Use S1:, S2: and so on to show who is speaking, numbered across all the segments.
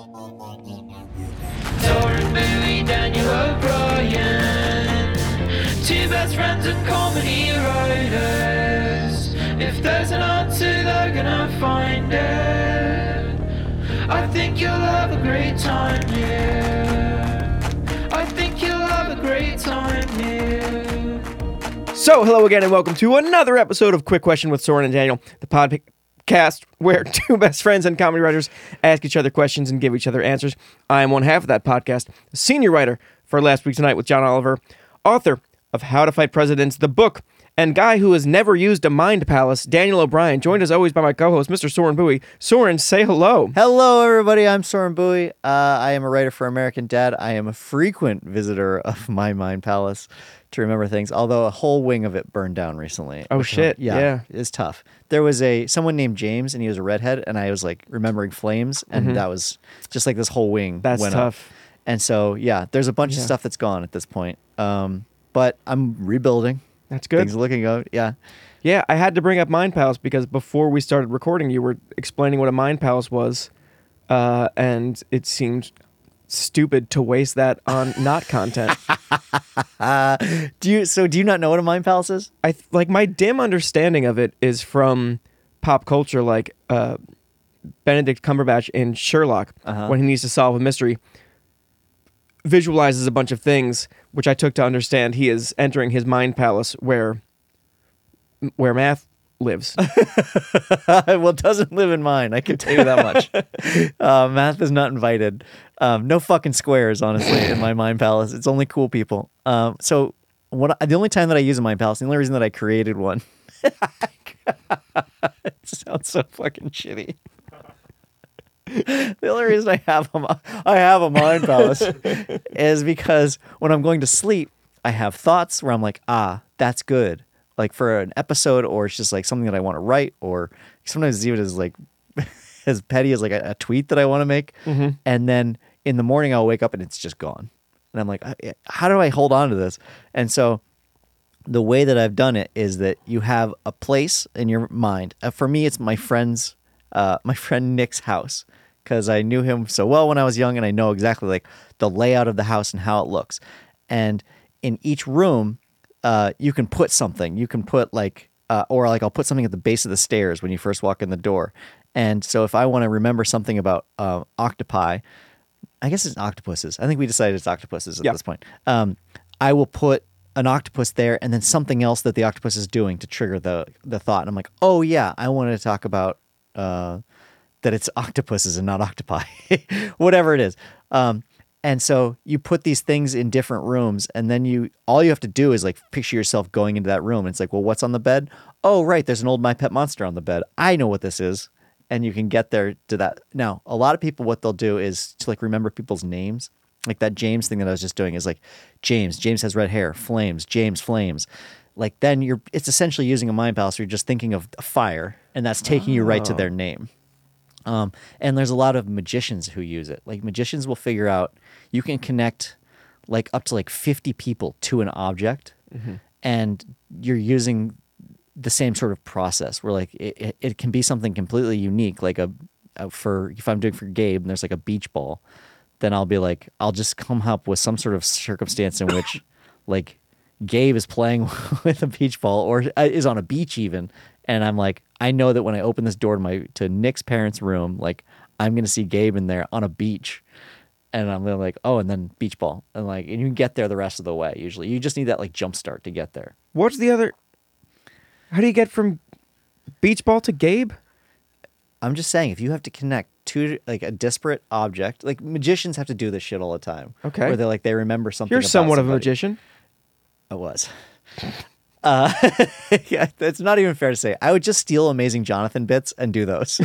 S1: Soren Bowie, Daniel O'Brien, two best friends and comedy writers. If there's an answer, they're gonna find it. I think you'll have a great time here. I think you'll have a great time here.
S2: So, hello again and welcome to another episode of Quick Question with Soren and Daniel, the podcast where two best friends and comedy writers ask each other questions and give each other answers. I am one half of that podcast, the senior writer for Last Week Tonight with John Oliver, author of How to Fight Presidents, the book, and guy who has never used a mind palace, Daniel O'Brien, joined as always by my co-host, Mr. Soren Bowie. Soren, say hello.
S3: Hello, everybody. I'm Soren Bowie. I am a writer for American Dad. I am a frequent visitor of my mind palace to remember things, although a whole wing of it burned down recently.
S2: Oh, shit.
S3: Yeah. It's tough. There was someone named James, and he was a redhead, and I was like remembering flames, and that was just like this whole wing
S2: That's
S3: went
S2: tough.
S3: up. And so, yeah, there's a bunch of stuff that's gone at this point. But I'm rebuilding.
S2: That's good.
S3: Things are looking good. Yeah.
S2: Yeah, I had to bring up Mind Palace because before we started recording, you were explaining what a Mind Palace was, and it seemed stupid to waste that on not content.
S3: Do you not know what a mind palace is?
S2: Like my dim understanding of it is from pop culture, like Benedict Cumberbatch in Sherlock, when he needs to solve a mystery, visualizes a bunch of things, which I took to understand he is entering his mind palace where math lives.
S3: Well, it doesn't live in mine. I can tell you that much. Math is not invited. No fucking squares, honestly, in my mind palace. It's only cool people. So the only time that I use a mind palace, the only reason that I created one, it sounds so fucking shitty. The only reason I have a mind palace is because when I'm going to sleep, I have thoughts where I'm like, that's good. Like for an episode, or it's just like something that I want to write, or sometimes it's even as like as petty as like a tweet that I want to make. And then in the morning I'll wake up and it's just gone. And I'm like, how do I hold on to this? And so the way that I've done it is that you have a place in your mind. For me, it's my friend Nick's house, because I knew him so well when I was young, and I know exactly like the layout of the house and how it looks. And in each room, you can put something. You can put or I'll put something at the base of the stairs when you first walk in the door. And so if I want to remember something about octopi, I guess it's octopuses. I think we decided it's octopuses at this point. I will put an octopus there, and then something else that the octopus is doing to trigger the thought. And I'm like, oh yeah, I wanted to talk about that it's octopuses and not octopi, whatever it is. And so you put these things in different rooms, and then all you have to do is like picture yourself going into that room. And it's like, well, what's on the bed? Oh, right, there's an old My Pet Monster on the bed. I know what this is. And you can get there to that. Now, a lot of people, what they'll do is to like remember people's names. Like that James thing that I was just doing is like, James has red hair, flames, James flames. Like then it's essentially using a mind palace where you're just thinking of a fire, and that's taking you right to their name. And there's a lot of magicians who use it. Like magicians will figure out you can connect like up to like 50 people to an object, and you're using the same sort of process where like it can be something completely unique. Like if I'm doing for Gabe and there's like a beach ball, then I'll be like, I'll just come up with some sort of circumstance in which like Gabe is playing with a beach ball or is on a beach even. And I'm like, I know that when I open this door to Nick's parents' room, like I'm going to see Gabe in there on a beach. And I'm like, oh, and then beach ball. And you can get there the rest of the way. Usually you just need that like jump start to get there.
S2: What's the other? How do you get from beach ball to Gabe?
S3: I'm just saying, if you have to connect to like a disparate object, like magicians have to do this shit all the time.
S2: Okay.
S3: Where they remember something.
S2: You're
S3: about
S2: somewhat
S3: somebody.
S2: of a magician.
S3: I was. Yeah, it's not even fair to say. I would just steal Amazing Jonathan bits and do those.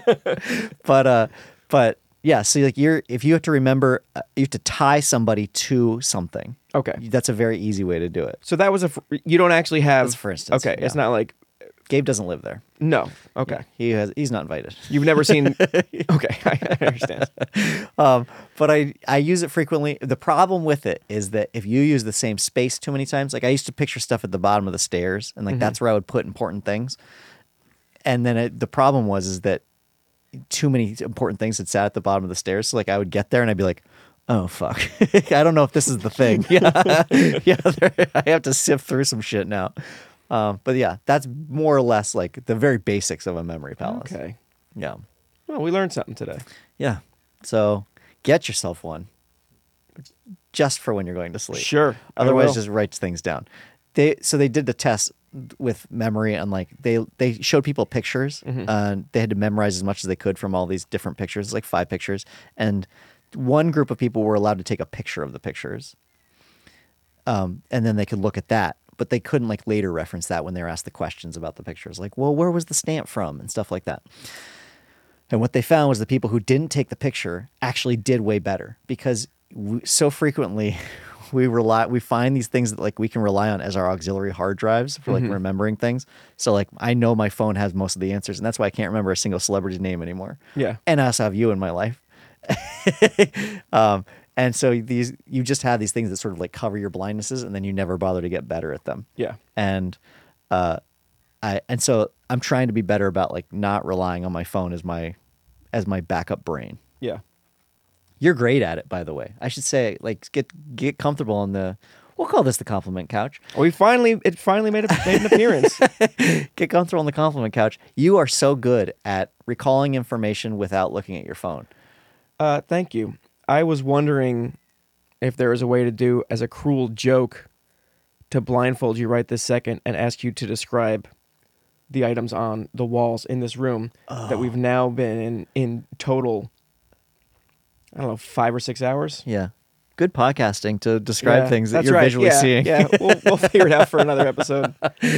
S3: But yeah, so like if you have to remember, you have to tie somebody to something.
S2: Okay.
S3: That's a very easy way to do it.
S2: So that was you don't actually have.
S3: That's for instance.
S2: Okay,
S3: yeah.
S2: It's not like
S3: Gabe doesn't live there.
S2: no. Okay.
S3: He's not invited.
S2: You've never seen. Okay, I understand.
S3: But I use it frequently. The problem with it is that if you use the same space too many times, like I used to picture stuff at the bottom of the stairs, and like that's where I would put important things. And then the problem is that too many important things had sat at the bottom of the stairs. So like I would get there and I'd be like, oh fuck, I don't know if this is the thing. I have to sift through some shit now. But yeah, that's more or less like the very basics of a memory palace.
S2: Okay.
S3: Yeah.
S2: Well, we learned something today.
S3: Yeah. So get yourself one, just for when you're going to sleep.
S2: Sure. I
S3: Otherwise,
S2: will.
S3: just write things down. They did the test with memory, and like they showed people pictures. They had to memorize as much as they could from all these different pictures, like 5 pictures, and one group of people were allowed to take a picture of the pictures, and then they could look at that, but they couldn't like later reference that when they were asked the questions about the pictures, like, well, where was the stamp from and stuff like that. And what they found was the people who didn't take the picture actually did way better, because so frequently we find these things that like we can rely on as our auxiliary hard drives for like remembering things. So like I know my phone has most of the answers, and that's why I can't remember a single celebrity's name anymore.
S2: Yeah.
S3: And I also have you in my life. And so you just have these things that sort of like cover your blindnesses, and then you never bother to get better at them.
S2: Yeah.
S3: And so I'm trying to be better about like not relying on my phone as my backup brain.
S2: Yeah.
S3: You're great at it, by the way. I should say, like, get comfortable on we'll call this the compliment couch.
S2: Well, it finally made an appearance.
S3: Get comfortable on the compliment couch. You are so good at recalling information without looking at your phone.
S2: Thank you. I was wondering if there was a way to do as a cruel joke to blindfold you right this second and ask you to describe the items on the walls in this room that we've now been in total, I don't know, 5 or 6 hours.
S3: Yeah. Good podcasting to describe things that
S2: that's
S3: you're
S2: right.
S3: visually seeing.
S2: Yeah, we'll figure it out for another episode.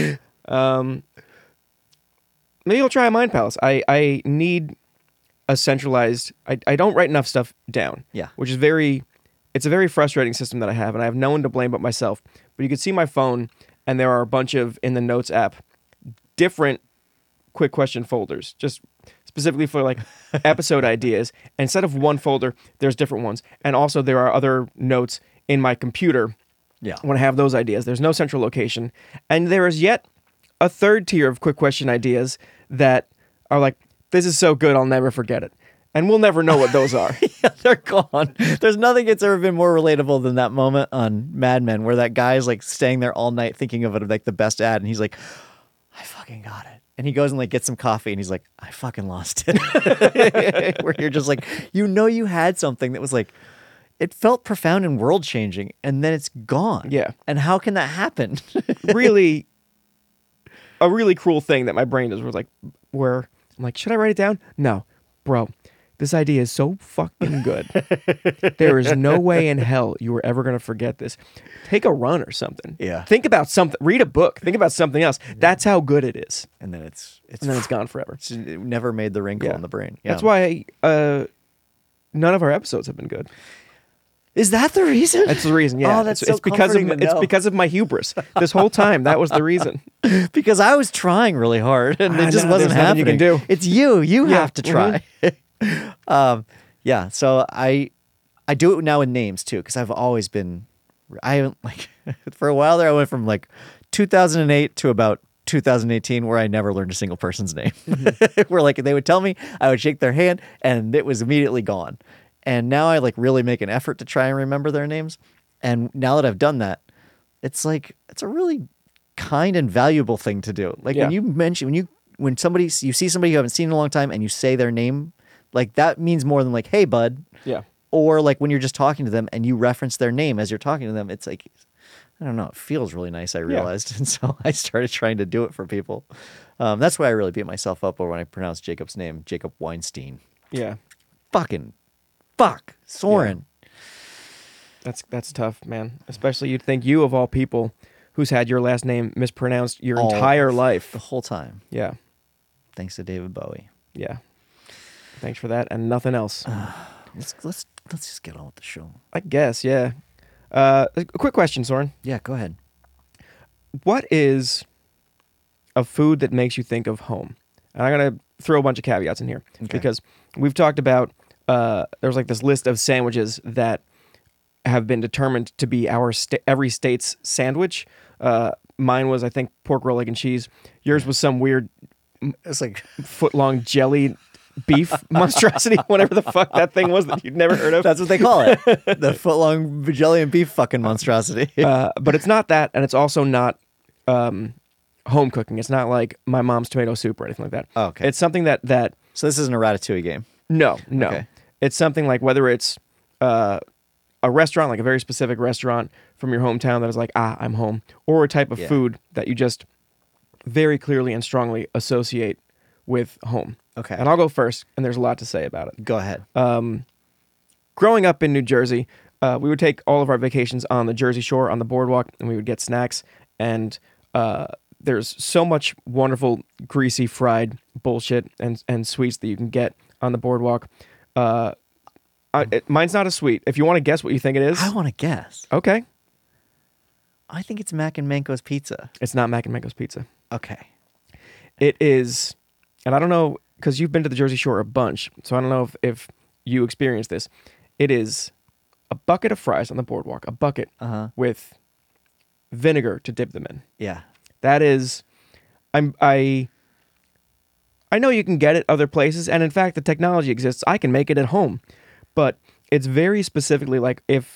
S2: Maybe I'll try a Mind Palace. I need a centralized... I don't write enough stuff down.
S3: Yeah.
S2: Which is it's a very frustrating system that I have, and I have no one to blame but myself. But you can see my phone, and there are a bunch of, in the Notes app, different quick question folders, just specifically for like episode ideas. And instead of one folder, there's different ones. And also there are other notes in my computer
S3: Yeah.
S2: when I have those ideas. There's no central location. And there is yet a third tier of quick question ideas that are like, this is so good, I'll never forget it. And we'll never know what those are.
S3: Yeah, they're gone. There's nothing that's ever been more relatable than that moment on Mad Men where that guy's like staying there all night thinking of it like the best ad, and he's like, I fucking got it. And he goes and like gets some coffee, and he's like, I fucking lost it. Where you're just like, you had something that was like, it felt profound and world changing, and then it's gone.
S2: Yeah.
S3: And how can that happen?
S2: Really, a really cruel thing that my brain does where I'm like, should I write it down? No, bro. This idea is so fucking good. There is no way in hell you were ever going to forget this. Take a run or something.
S3: Yeah.
S2: Think about something. Read a book. Think about something else. That's how good it is.
S3: And then it's
S2: And then it's gone forever.
S3: it never made the wrinkle
S2: Yeah.
S3: in the brain. Yeah.
S2: That's why none of our episodes have been good.
S3: Is that the reason?
S2: That's the reason. Yeah.
S3: Oh, that's
S2: it's
S3: so
S2: because of
S3: comforting to know.
S2: because of my hubris. This whole time, that was the reason.
S3: Because I was trying really hard and
S2: I
S3: it just
S2: know,
S3: wasn't
S2: there's nothing
S3: happening.
S2: you can do.
S3: It's you. You
S2: Yeah,
S3: have to try. Yeah. So I do it now in names too, because I've always been. I haven't like for a while there. I went from like 2008 to about 2018, where I never learned a single person's name. Where like they would tell me, I would shake their hand, and it was immediately gone. And now I like really make an effort to try and remember their names. And now that I've done that, it's like it's a really kind and valuable thing to do. Like
S2: Yeah.
S3: when you mention when you see somebody you haven't seen in a long time and you say their name, like that means more than like, hey bud.
S2: Yeah.
S3: Or like when you're just talking to them and you reference their name as you're talking to them, it's like, I don't know, it feels really nice, I realized. And so I started trying to do it for people. That's why I really beat myself up over when I pronounced Jacob's name, Jacob Weinstein.
S2: Yeah.
S3: Fuck, Soren.
S2: That's tough, man. Especially you'd think you of all people who's had your last name mispronounced your
S3: All-
S2: entire life.
S3: The whole time.
S2: Yeah.
S3: Thanks to David Bowie.
S2: Yeah. Thanks for that and nothing else.
S3: Let's just get on with the show.
S2: I guess, yeah. A quick question, Soren.
S3: Yeah, go ahead.
S2: What is a food that makes you think of home? And I'm going to throw a bunch of caveats in here because we've talked about there's like this list of sandwiches that have been determined to be our every state's sandwich. Mine was, I think, pork roll, egg, and cheese. Yours was some weird
S3: It's like
S2: foot-long jelly beef monstrosity, whatever the fuck that thing was that you'd never heard of.
S3: That's what they call it. The foot-long Bajillion beef fucking monstrosity.
S2: But it's not that, and it's also not home cooking. It's not like my mom's tomato soup or anything like that.
S3: Oh, okay.
S2: It's something that
S3: So this isn't a Ratatouille game.
S2: no.
S3: Okay.
S2: It's something like whether it's a restaurant, like a very specific restaurant from your hometown that is like, I'm home, or a type of
S3: Yeah.
S2: food that you just very clearly and strongly associate with home.
S3: Okay.
S2: And I'll go first, and there's a lot to say about it.
S3: Go ahead.
S2: Growing up in New Jersey, we would take all of our vacations on the Jersey Shore on the boardwalk, and we would get snacks. And there's so much wonderful, greasy, fried bullshit and sweets that you can get on the boardwalk. Mine's not a sweet. If you want to guess what you think it is,
S3: I want to guess.
S2: okay.
S3: I think it's Mac and Manco's pizza.
S2: It's not Mac and Mango's pizza.
S3: Okay.
S2: It is, and I don't know, because you've been to the Jersey Shore a bunch, so I don't know if you experienced this. It is a bucket of fries on the boardwalk, a bucket with vinegar to dip them in.
S3: Yeah.
S2: That is, I know you can get it other places, and in fact, the technology exists. I can make it at home, but it's very specifically like if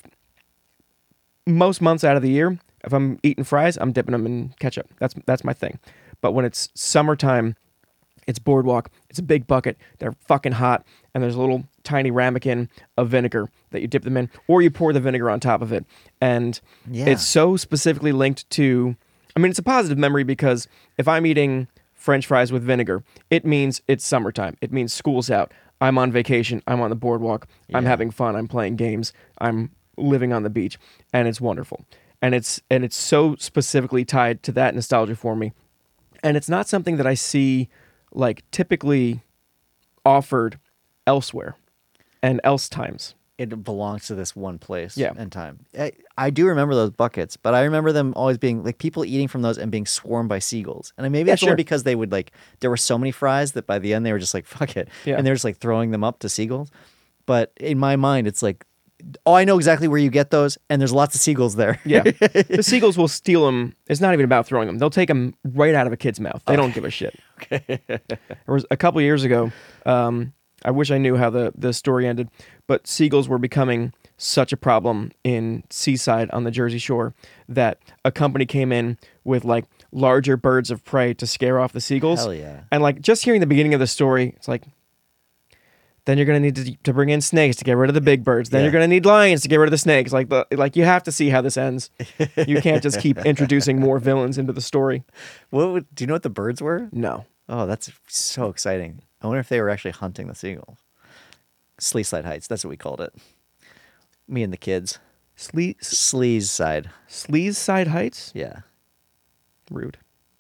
S2: most months out of the year, if I'm eating fries, I'm dipping them in ketchup. That's my thing. But when it's summertime, it's boardwalk. It's a big bucket. They're fucking hot, and there's a little tiny ramekin of vinegar that you dip them in, or you pour the vinegar on top of it. And
S3: Yeah.
S2: it's so specifically linked to. I mean, it's a positive memory because if I'm eating French fries with vinegar, it means it's summertime. It means school's out. I'm on vacation. I'm on the boardwalk. I'm
S3: Yeah.
S2: having fun. I'm playing games. I'm living on the beach, and it's wonderful. And it's so specifically tied to that nostalgia for me. And it's not something that I see like typically offered elsewhere and else times.
S3: It belongs to this one place
S2: Yeah.
S3: and time. I do remember those buckets, but I remember them always being like people eating from those and being swarmed by seagulls. And maybe that's
S2: sure.
S3: only because they would like, there were so many fries that by the end they were just like, fuck it.
S2: Yeah.
S3: And they're just like throwing them up to seagulls. But in my mind, it's like, oh, I know exactly where you get those. And there's lots of seagulls there.
S2: Yeah. The seagulls will steal them. It's not even about throwing them. They'll take them right out of a kid's mouth. They don't give a shit. There was a couple years ago, I wish I knew how the story ended, but seagulls were becoming such a problem in Seaside on the Jersey Shore that a company came in with like larger birds of prey to scare off the seagulls.
S3: Hell yeah.
S2: And like just hearing the beginning of the story, it's like, then you're gonna need to bring in snakes to get rid of the big birds. Then
S3: Yeah.
S2: you're gonna need lions to get rid of the snakes. Like you have to see how this ends. You can't just keep introducing more villains into the story.
S3: Do you know what the birds were?
S2: No.
S3: Oh, that's so exciting. I wonder if they were actually hunting the seagulls. Sleeside Heights, that's what we called it. Me and the kids. Slees side.
S2: Slees Side Heights?
S3: Yeah.
S2: Rude.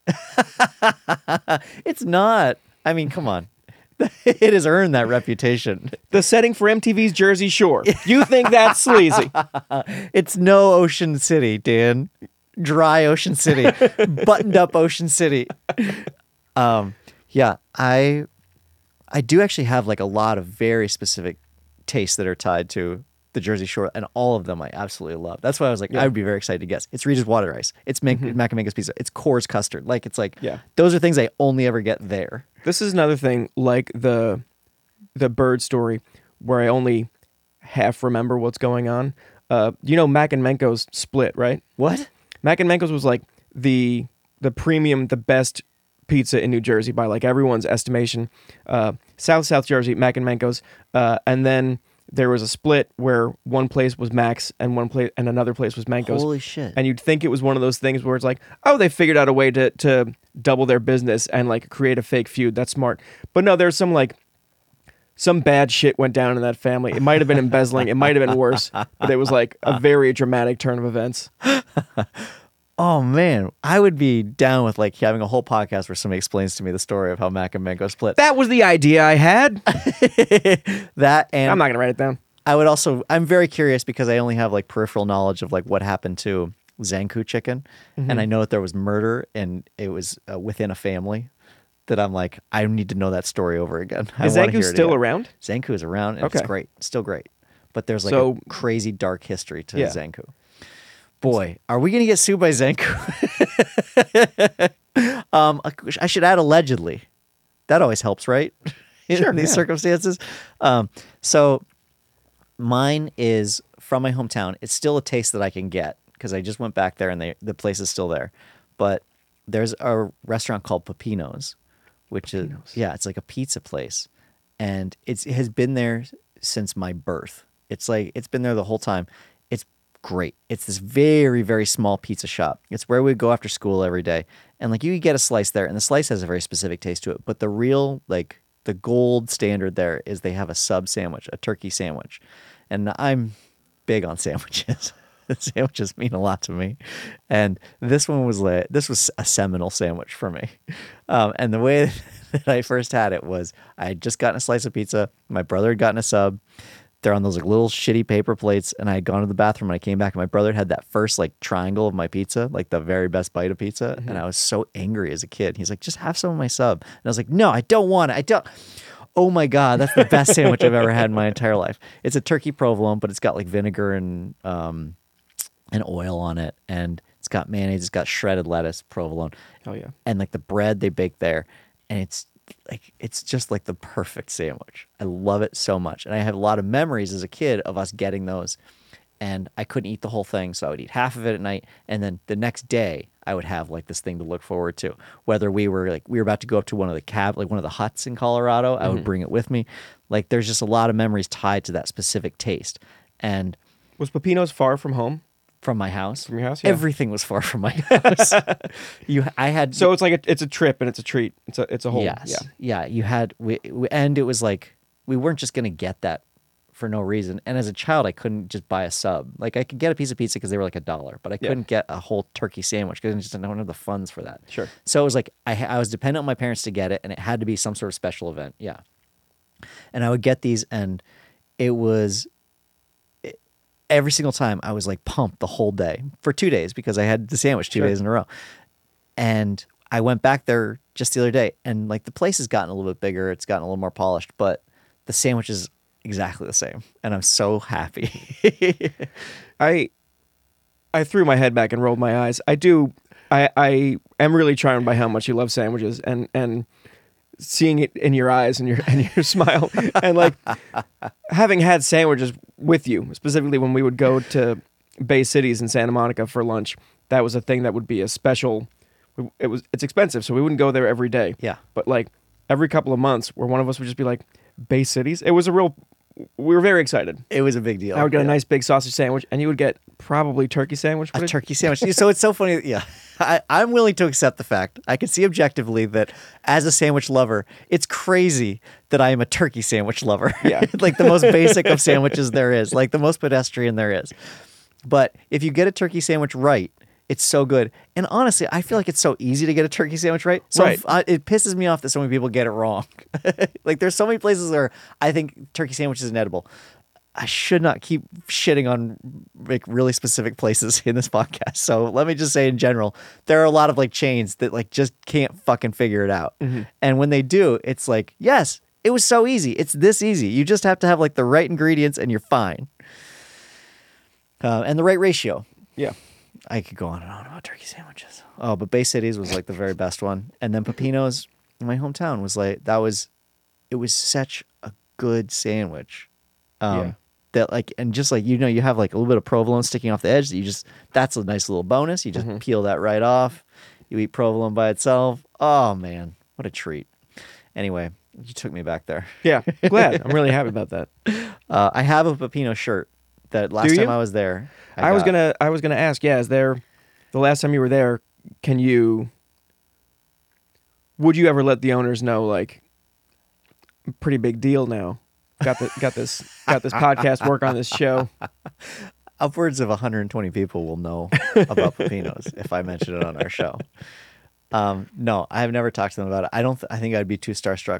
S3: It's not. I mean, come on. It has earned that reputation.
S2: The setting for MTV's Jersey Shore. You think that's sleazy?
S3: It's no Ocean City, Dan. Dry Ocean City. Buttoned up Ocean City. Yeah, I do actually have like a lot of very specific tastes that are tied to the Jersey Shore, and all of them I absolutely love. That's why I was like, I would be very excited to guess. It's Rita's Water Ice. It's Mac and Mango's Pizza. It's Coors Custard. Like, it's like,
S2: Yeah.
S3: those are things I only ever get there.
S2: This is another thing, like the bird story, where I only half remember what's going on. You know, Mac and Manco's split, right?
S3: What?
S2: Mac and Manco's was like the premium, the best pizza in New Jersey by like everyone's estimation. South Jersey, Mac and Manco's, and then there was a split where one place was Mac's and another place was Manco's.
S3: Holy shit.
S2: And you'd think it was one of those things where it's like, oh, they figured out a way to double their business and like create a fake feud. That's smart. But no, there's some bad shit went down in that family. It might have been embezzling. It might have been worse, but it was like a very dramatic turn of events.
S3: Oh man, I would be down with like having a whole podcast where somebody explains to me the story of how Mac and Mango split.
S2: That was the idea I had.
S3: That and
S2: I'm not going to write it down.
S3: I'm very curious because I only have like peripheral knowledge of like what happened to Zanku chicken, and I know that there was murder and it was within a family. That I'm like, I need to know that story over again.
S2: Is Zanku still around?
S3: Zanku is around, and
S2: Okay.
S3: it's great, still great. But there's like
S2: So-
S3: a crazy dark history to
S2: Yeah.
S3: Zanku. Boy, are we gonna get sued by Zanku? I should add allegedly. That always helps, right? in
S2: Sure,
S3: these
S2: yeah.
S3: circumstances. So mine is from my hometown. It's still a taste that I can get because I just went back there and the place is still there. But there's a restaurant called Peppino's, which is it's like a pizza place, and it has been there since my birth. It's like it's been there the whole time. It's great. It's this very, very small pizza shop. It's where we go after school every day, and like you could get a slice there, and the slice has a very specific taste to it. But the real like the gold standard there is they have a sub sandwich, a turkey sandwich, and I'm big on sandwiches. Sandwiches mean a lot to me, and this was a seminal sandwich for me. And the way that I first had it was I had just gotten a slice of pizza. My brother had gotten a sub. They're on those like little shitty paper plates, and I had gone to the bathroom and I came back and my brother had that first like triangle of my pizza, like the very best bite of pizza, and I was so angry as a kid. He's like, "Just have some of my sub," and I was like, "No, I don't want it. I don't." Oh my God, that's the best sandwich I've ever had in my entire life. It's a turkey provolone, but it's got like vinegar and oil on it, and it's got mayonnaise, it's got shredded lettuce, provolone.
S2: Oh yeah.
S3: And like the bread they bake there, and it's just like the perfect sandwich. I love it so much. And I have a lot of memories as a kid of us getting those, and I couldn't eat the whole thing, so I would eat half of it at night, and then the next day I would have like this thing to look forward to. Whether we were about to go up to one of the huts in Colorado, I would bring it with me. Like there's just a lot of memories tied to that specific taste. And
S2: Was Peppino's far from home?
S3: from my house.
S2: From your house? Yeah.
S3: Everything was far from my house. I had
S2: So it's like it's a trip and it's a treat. It's a whole.
S3: yes, yeah. You had and it was like we weren't just gonna get that for no reason. And as a child, I couldn't just buy a sub. Like I could get a piece of pizza because they were like $1, but I couldn't get a whole turkey sandwich because I don't have the funds for that.
S2: Sure.
S3: So it was like I was dependent on my parents to get it, and it had to be some sort of special event. Yeah. And I would get these, and it was. Every single time I was like pumped the whole day for 2 days because I had the sandwich 2 days in a row. And I went back there just the other day, and like the place has gotten a little bit bigger. It's gotten a little more polished, but the sandwich is exactly the same. And I'm so happy.
S2: I threw my head back and rolled my eyes. I am really charmed by how much you love sandwiches and seeing it in your eyes and your smile and like having had sandwiches with you, specifically when we would go to Bay Cities in Santa Monica for lunch. That was a thing that would be a special. It's expensive, so we wouldn't go there every day.
S3: Yeah.
S2: But like every couple of months, where one of us would just be like, Bay Cities. It was we were very excited.
S3: It was a big deal.
S2: I would get a nice big sausage sandwich, and you would get probably turkey sandwich.
S3: A turkey sandwich. So it's so funny. Yeah. I'm willing to accept the fact. I can see objectively that as a sandwich lover, it's crazy that I am a turkey sandwich lover.
S2: Yeah.
S3: Like the most basic of sandwiches there is, like the most pedestrian there is. But if you get a turkey sandwich right, it's so good. And honestly, I feel like it's so easy to get a turkey sandwich right. So
S2: Right.
S3: It pisses me off that so many people get it wrong. Like there's so many places where I think turkey sandwich is inedible. I should not keep shitting on like really specific places in this podcast. So let me just say in general, there are a lot of like chains that like just can't fucking figure it out. And when they do, it's like, yes, it was so easy. It's this easy. You just have to have like the right ingredients and you're fine. And the right ratio.
S2: Yeah.
S3: I could go on and on about turkey sandwiches. Oh, but Bay Cities was like the very best one. And then Peppino's in my hometown was like, it was such a good sandwich. That like, and just like, you have like a little bit of provolone sticking off the edge that's a nice little bonus. You just peel that right off. You eat provolone by itself. Oh man, what a treat. Anyway, you took me back there.
S2: Yeah. Glad. I'm really happy about that.
S3: I have a Peppino shirt that last
S2: Do
S3: time
S2: you?
S3: I was there.
S2: I was gonna ask. Yeah. Is there the last time you were there? Would you ever let the owners know like, pretty big deal now? Got this podcast work on this show.
S3: Upwards of 120 people will know about Peppino's if I mention it on our show. No, I have never talked to them about it. I think I'd be too starstruck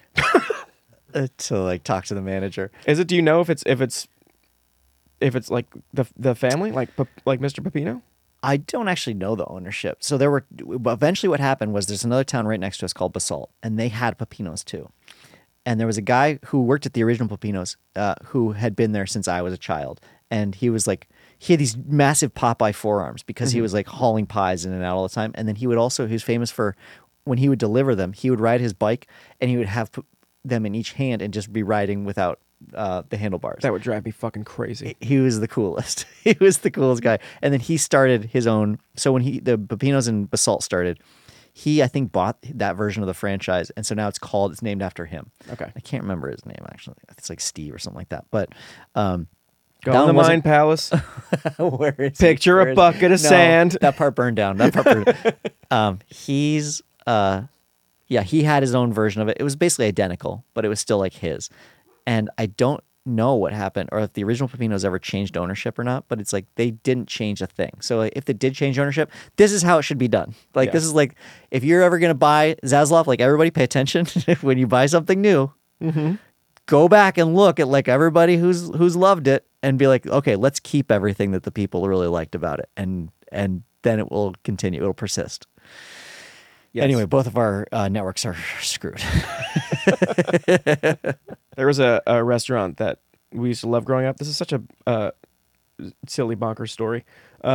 S3: to like talk to the manager.
S2: Is it? Do you know if it's like the family, like Mr. Peppino?
S3: I don't actually know the ownership. So eventually what happened was there's another town right next to us called Basalt, and they had Peppino's too. And there was a guy who worked at the original Peppino's who had been there since I was a child. And he was like, he had these massive Popeye forearms because he was like hauling pies in and out all the time. And then he was famous for when he would deliver them, he would ride his bike and he would have them in each hand and just be riding without the handlebars.
S2: That would drive me fucking crazy.
S3: He was the coolest. He was the coolest guy. And then he started his own. So when the Pepinos and Basalt started, he, I think, bought that version of the franchise. And so now it's named after him.
S2: Okay.
S3: I can't remember his name, actually. It's like Steve or something like that. But
S2: Go in the Mine Palace.
S3: where is
S2: Picture a bucket of sand.
S3: That part burned down. That part burned down. He had his own version of it. It was basically identical, but it was still like his. And I don't know what happened or if the original Pepinos ever changed ownership or not, but it's like they didn't change a thing. So like, if they did change ownership, this is how it should be done. Like this is like, if you're ever going to buy Zaslav, like everybody pay attention when you buy something new, go back and look at like everybody who's loved it and be like, okay, let's keep everything that the people really liked about it. And then it will continue. It'll persist. Yes. Anyway, both of our networks are screwed.
S2: There was a restaurant that we used to love growing up. This is such a silly bonkers story.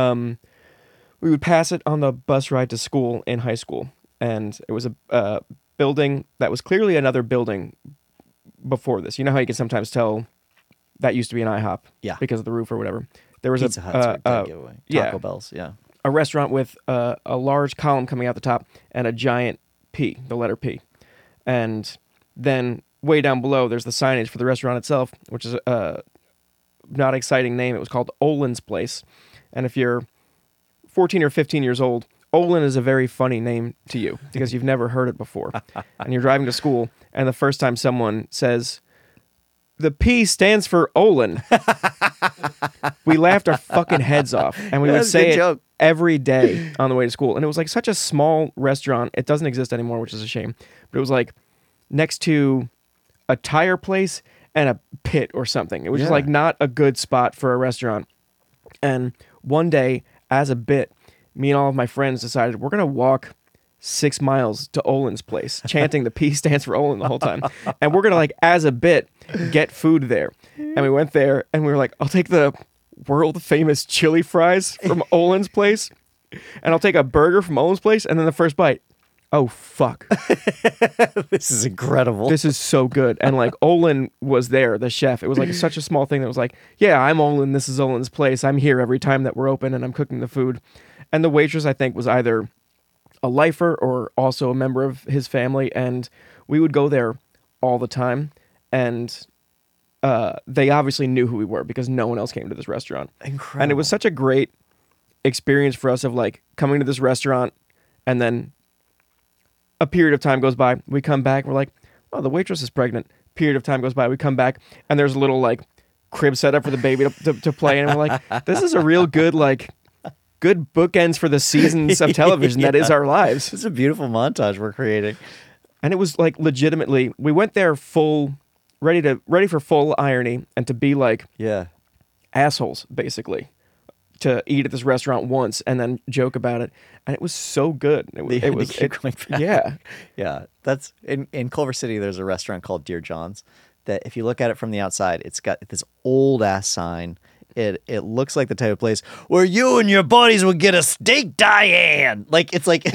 S2: We would pass it on the bus ride to school in high school, and it was a building that was clearly another building before this. You know how you can sometimes tell that used to be an IHOP, because of the roof or whatever. There was
S3: Pizza Hut's a giveaway. Taco Bell's,
S2: a restaurant with a large column coming out the top and a giant P, the letter P, and then way down below there's the signage for the restaurant itself, which is a not exciting name. It was called Olin's Place, and if you're 14 or 15 years old, Olin is a very funny name to you because you've never heard it before, and you're driving to school, and the first time someone says the P stands for Olin, we laughed our fucking heads off, and we would say it every day on the way to school. And it was like such a small restaurant. It doesn't exist anymore, which is a shame. But it was like next to a tire place and a pit or something. It was just like not a good spot for a restaurant. And one day, as a bit, me and all of my friends decided we're going to walk 6 miles to Olin's Place, chanting the P stands for Olin the whole time. And we're going to, like, as a bit, get food there. And we went there and we were like, I'll take the world famous chili fries from Olin's Place, and I'll take a burger from Olin's Place, and then the first bite, oh fuck,
S3: this is incredible.
S2: This is so good. And like Olin was there, the chef. It was like such a small thing that was like, yeah, I'm Olin, this is Olin's Place, I'm here every time that we're open and I'm cooking the food. And the waitress, I think, was either a lifer or also a member of his family, and we would go there all the time, and they obviously knew who we were because no one else came to this restaurant.
S3: Incredible.
S2: And it was such a great experience for us of like coming to this restaurant, and then a period of time goes by, we come back, we're like, oh, the waitress is pregnant. Period of time goes by, we come back, and there's a little like crib set up for the baby to play, and we're like, this is a real good like good bookends for the seasons of television that is our lives.
S3: It's a beautiful montage we're creating.
S2: And it was like legitimately, we went there ready for full irony and to be like assholes, basically, to eat at this restaurant once and then joke about it. And it was so good. It was
S3: going back. Yeah. That's in Culver City. There's a restaurant called Dear John's that if you look at it from the outside, it's got this old ass sign. It looks like the type of place where you and your buddies would get a steak Diane. Like it's like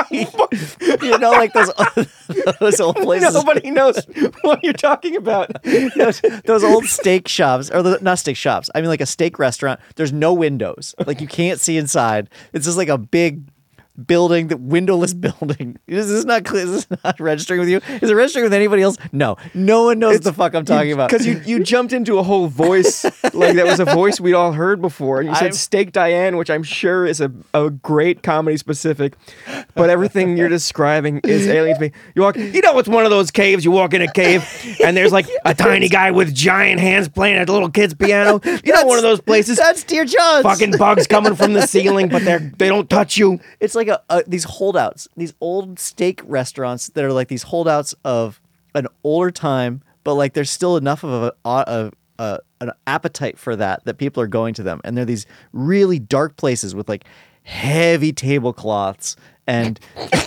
S3: you know, like those old places.
S2: Nobody knows what you're talking about.
S3: those old steak shops, or not steak shops. I mean, like a steak restaurant. There's no windows. Like you can't see inside. It's just like a big building, the windowless building. Is this not clear? Is this not registering with you? Is it registering with anybody else? No one knows what the fuck I'm talking about.
S2: Because you jumped into a whole voice, like that was a voice we'd all heard before. And you said Steak Diane, which I'm sure is a great comedy specific, but everything you're describing is alien to me. It's one of those caves, you walk in a cave and there's like a tiny guy with giant hands playing a little kid's piano. One of those places.
S3: That's Dear John's.
S2: Fucking bugs coming from the ceiling, but they don't touch you.
S3: It's like these holdouts, these old steak restaurants that are like these holdouts of an older time, but like there's still enough of an appetite for that people are going to them, and they're these really dark places with like heavy tablecloths, and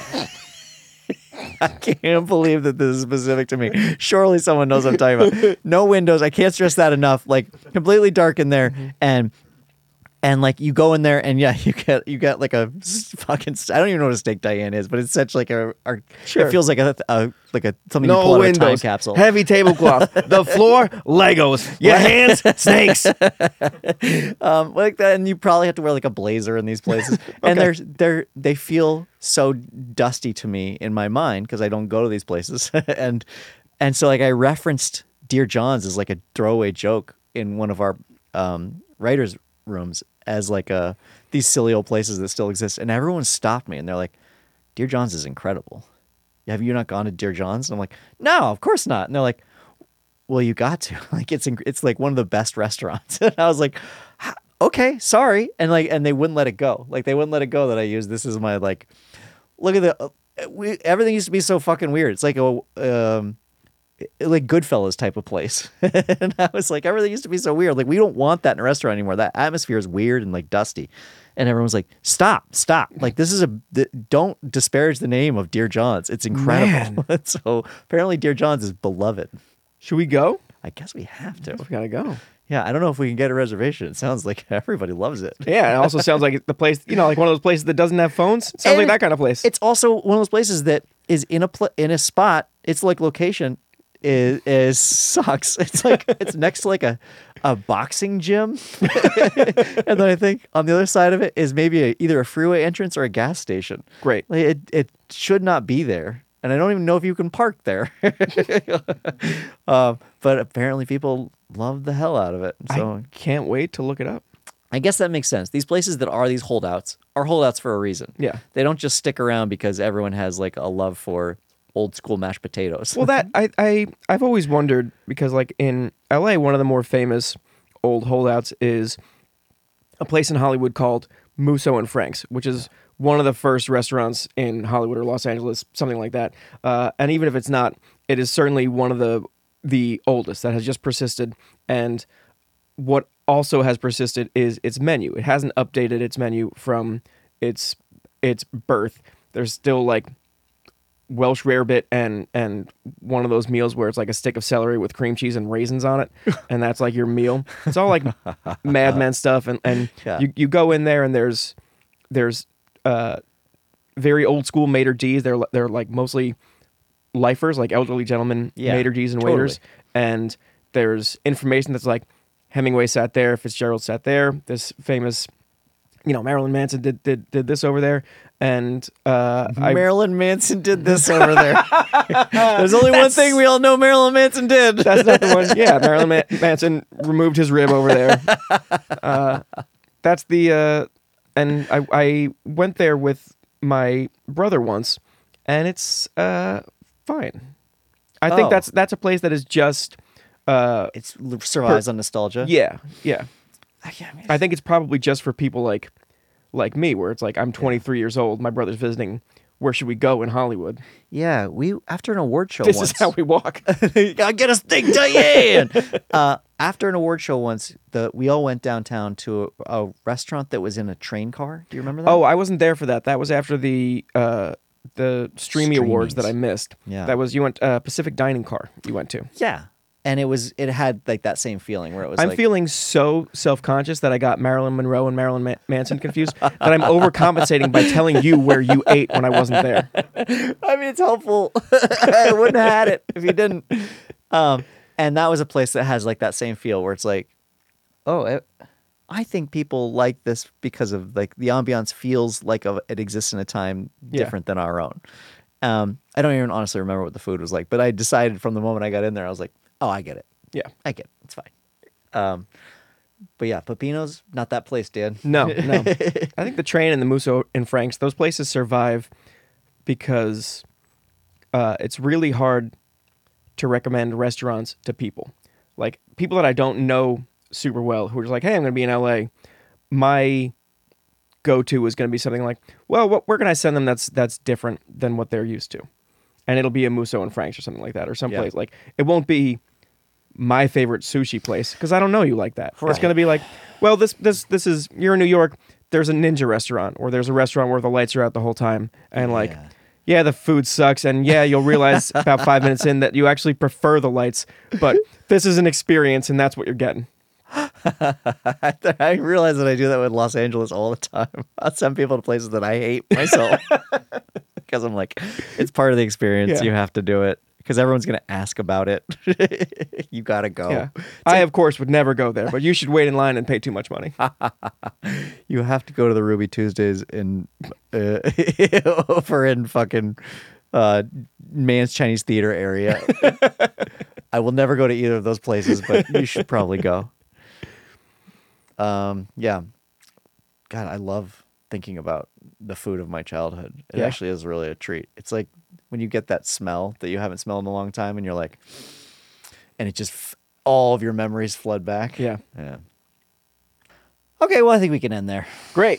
S3: I can't believe that this is specific to me. Surely someone knows what I'm talking about. No windows. I can't stress that enough. Like completely dark in there, and And like you go in there and yeah, you get like a fucking I don't even know what a steak Diane is, but it's such like
S2: Sure.
S3: it feels like a something you
S2: No
S3: pull out of a time
S2: windows,
S3: capsule.
S2: heavy tablecloth, the floor, Legos, your hands, snakes.
S3: Like that, and you probably have to wear like a blazer in these places. And they feel so dusty to me in my mind because I don't go to these places. and so like I referenced Dear John's as like a throwaway joke in one of our writers' rooms as like these silly old places that still exist, and everyone stopped me and they're like, Dear John's is incredible. Have you not gone to Dear John's? And I'm like, no, of course not. And they're like, well, you got to. Like it's like one of the best restaurants. And I was like, okay, sorry. And they wouldn't let it go. Like they wouldn't let it go that I used this as my like, look at everything used to be so fucking weird. It's like like Goodfellas type of place. And I was like, everything used to be so weird. Like we don't want that in a restaurant anymore. That atmosphere is weird and like dusty. And everyone's like, stop. Like this is don't disparage the name of Dear John's. It's incredible. So apparently Dear John's is beloved.
S2: Should we go?
S3: I guess we have to.
S2: We gotta go.
S3: Yeah, I don't know if we can get a reservation. It sounds like everybody loves it.
S2: Yeah, it also sounds like the place, like one of those places that doesn't have phones. It sounds like that kind of place.
S3: It's also one of those places that is in a spot. Its like location is sucks. It's like it's next to like a boxing gym, and then I think on the other side of it is maybe either a freeway entrance or a gas station.
S2: Great.
S3: Like it should not be there, and I don't even know if you can park there. But apparently people love the hell out of it. So
S2: I can't wait to look it up.
S3: I guess that makes sense. These places that are these holdouts are holdouts for a reason.
S2: Yeah.
S3: They don't just stick around because everyone has like a love for old school mashed potatoes.
S2: Well, that I've always wondered because like in LA, one of the more famous old holdouts is a place in Hollywood called Musso and Frank's, which is one of the first restaurants in Hollywood or Los Angeles, something like that. And even if it's not, it is certainly one of the oldest that has just persisted. And what also has persisted is its menu. It hasn't updated its menu from its birth. There's still like Welsh rarebit and one of those meals where it's like a stick of celery with cream cheese and raisins on it, and that's like your meal. It's all like Mad Men stuff, and
S3: Yeah.
S2: you go in there and there's very old school maitre d's. They're like mostly lifers, like elderly gentlemen,
S3: Yeah,
S2: maitre d's and
S3: totally.
S2: waiters, and there's information that's like Hemingway sat there, Fitzgerald sat there, this famous, Marilyn Manson did this over there, and
S3: Marilyn Manson did this over there. There's only one thing we all know Marilyn Manson did.
S2: That's not the one. Yeah, Marilyn Manson removed his rib over there. That's the and I went there with my brother once, and it's fine. I think
S3: Oh.
S2: that's a place that is just
S3: It survives on nostalgia.
S2: yeah.
S3: I mean,
S2: I think it's probably just for people like me, where it's like I'm 23 years old, my brother's visiting. Where should we go in Hollywood?
S3: yeah, we after an award show
S2: This
S3: once.
S2: is how we walk.
S3: I get a steak Diane. After an award show once, we all went downtown to a restaurant that was in a train car. Do you remember that?
S2: Oh, I wasn't there for that. That was after the Streamy Awards that I missed.
S3: Yeah.
S2: That was you went Pacific Dining Car. You went to.
S3: yeah. And it had like that same feeling where it was
S2: I'm
S3: like
S2: feeling so self-conscious that I got Marilyn Monroe and Marilyn Manson confused that I'm overcompensating by telling you where you ate when I wasn't there.
S3: I mean, it's helpful. I wouldn't have had it if you didn't. And that was a place that has like that same feel where it's like, I think people like this because of like the ambiance feels like it exists in a time different than our own. I don't even honestly remember what the food was like, but I decided from the moment I got in there, I was like, oh, I get it.
S2: Yeah.
S3: I get it. It's fine. But yeah, Pepino's not that place, Dan.
S2: No. I think the Train and the Musso and Frank's, those places survive because it's really hard to recommend restaurants to people. Like people that I don't know super well who are just like, hey, I'm going to be in LA. My go-to is going to be something like, well, where can I send them that's different than what they're used to? And it'll be a Musso and Frank's or something like that, or someplace like it won't be my favorite sushi place because I don't know you like that.
S3: Right.
S2: It's going to be like, well, this is you're in New York. There's a ninja restaurant, or there's a restaurant where the lights are out the whole time, and like, yeah, the food sucks, and yeah, you'll realize about 5 minutes in that you actually prefer the lights, but this is an experience, and that's what you're getting.
S3: I realize that I do that with Los Angeles all the time. I'll send people to places that I hate myself because I'm like, it's part of the experience.
S2: Yeah.
S3: You have to do it because everyone's going to ask about it. You got to go.
S2: Yeah. I, of course, would never go there, but you should wait in line and pay too much money.
S3: You have to go to the Ruby Tuesdays in over in fucking Man's Chinese Theater area. I will never go to either of those places, but you should probably go. Yeah. God, I love thinking about the food of my childhood. It
S2: Yeah.
S3: actually is really a treat. It's like when you get that smell that you haven't smelled in a long time and you're like, and it just, all of your memories flood back.
S2: Yeah.
S3: Yeah. Okay, well, I think we can end there.
S2: Great.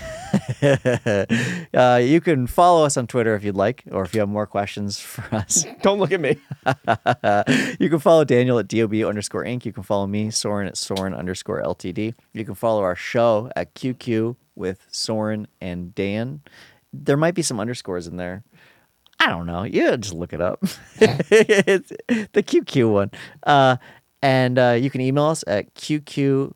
S3: You can follow us on Twitter if you'd like, or if you have more questions for us.
S2: Don't look at me.
S3: You can follow Daniel at DOB_Inc. You can follow me, Soren, at Soren_LTD. You can follow our show at QQ with Soren and Dan. There might be some underscores in there. I don't know. You just look it up. It's the QQ one. And you can email us at Gmail.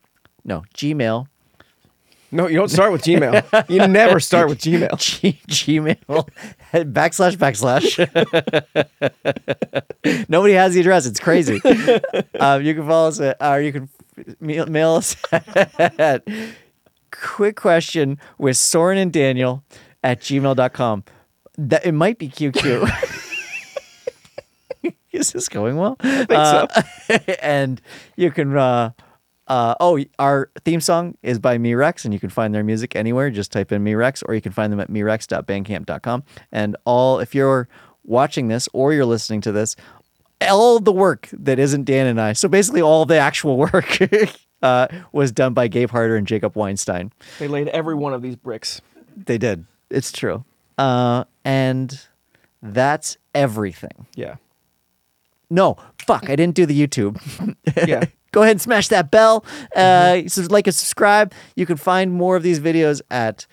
S2: No, you don't start with Gmail. You never start with Gmail.
S3: Gmail / Nobody has the address. It's crazy. You can follow us at, or you can mail us at quick question with Soren and Daniel at gmail.com. That it might be QQ. Is this going well?
S2: I think so.
S3: And you can our theme song is by Me-Rex, and you can find their music anywhere. Just type in Me-Rex, or you can find them at merex.bandcamp.com. And if you're watching this or you're listening to this, all the work that isn't Dan and I, so basically all the actual work was done by Gabe Harder and Jacob Weinstein.
S2: They laid every one of these bricks.
S3: They did. It's true. And that's everything.
S2: Yeah.
S3: No, fuck, I didn't do the YouTube.
S2: Yeah.
S3: Go ahead and smash that bell. Like and subscribe. You can find more of these videos at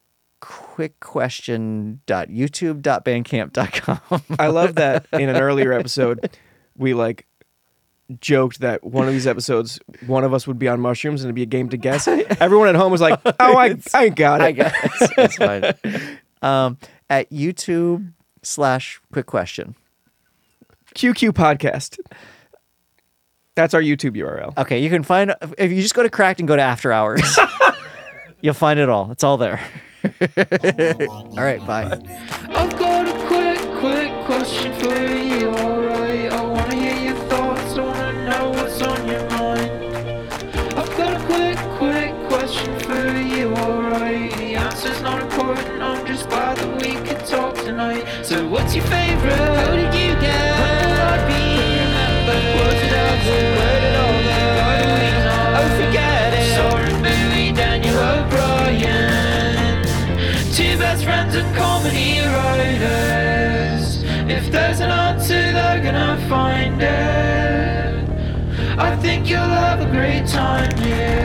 S3: quickquestion.youtube.bandcamp.com.
S2: I love that in an earlier episode, we joked that one of these episodes, one of us would be on mushrooms and it'd be a game to guess. Everyone at home was like, oh, I got it.
S3: I guess. It's fine. At YouTube/quick question.
S2: QQ Podcast. That's our YouTube URL.
S3: Okay, you can find, if you just go to Cracked and go to After Hours, you'll find it all. It's all there. All right, bye.
S1: I've got a quick question for you, alright? I wanna hear your thoughts, I wanna know what's on your mind. I've got a quick question for you, alright? The answer's not important, I'm just glad that we could talk tonight. So what's your favourite? How did you get? When will I be remembered? Was it after? Where did all go? Why do we know? Oh, forget it. Soren, Bowie, Daniel O'Brien, two best friends and comedy writers. If there's an answer, they're gonna find it. I think you'll have a great time here.